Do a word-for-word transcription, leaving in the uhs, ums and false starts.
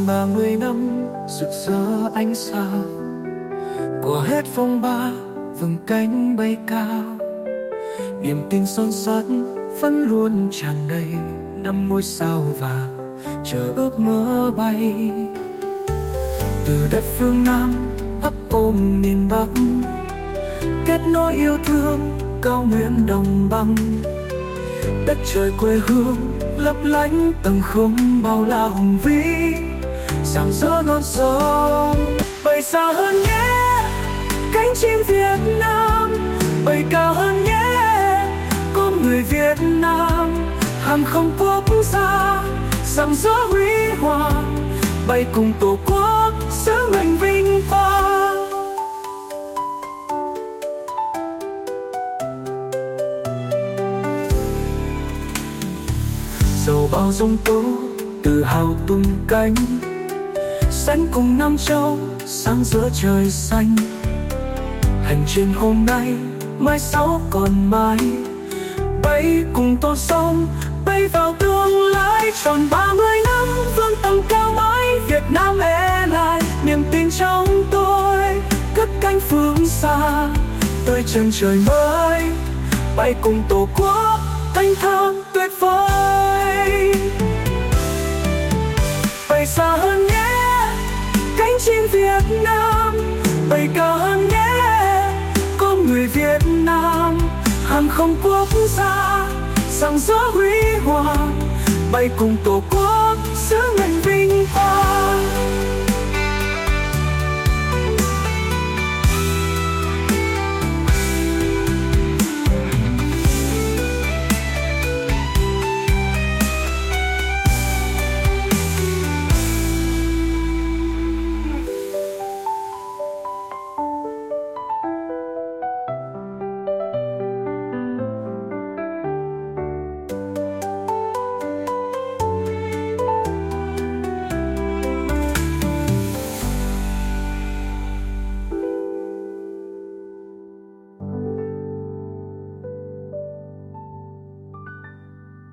hơn ba mươi năm rực rỡ ánh sao, qua hết phong ba vầng cánh bay cao. Niềm tin son sắt vẫn luôn tràn đầy, năm ngôi sao vàng chờ ước mơ bay. Từ đất phương Nam ấp ôm miền Bắc, kết nối yêu thương cao nguyên đồng bằng. Đất trời quê hương lấp lánh tầng không bao la hùng vĩ, rạng rỡ non sông. Bay xa hơn nhé cánh chim Việt Nam, bay cao hơn nhé con người Việt Nam. Hàng không quốc gia rạng rỡ huy hoàng, bay cùng tổ quốc sứ mệnh vinh quang. Dầu bao giông tố tự hào tung cánh, xanh cùng Nam Châu sáng giữa trời xanh. Hành trình hôm nay mai sau còn mãi, bay cùng con sông bay vào tương lai. Tròn ba mươi năm vươn tầm cao mãi Việt Nam Airlines, niềm tin trong tôi cất cánh phương xa tới chân trời mới. Bay cùng tổ quốc thanh thang tuyệt vời. Bay xa hơn nhé cánh chim Việt Nam, bay cao hơn nhé con người Việt Nam. Hàng không quốc gia rạng rỡ huy hoàng, bay cùng tổ quốc sứ mệnh vinh quang.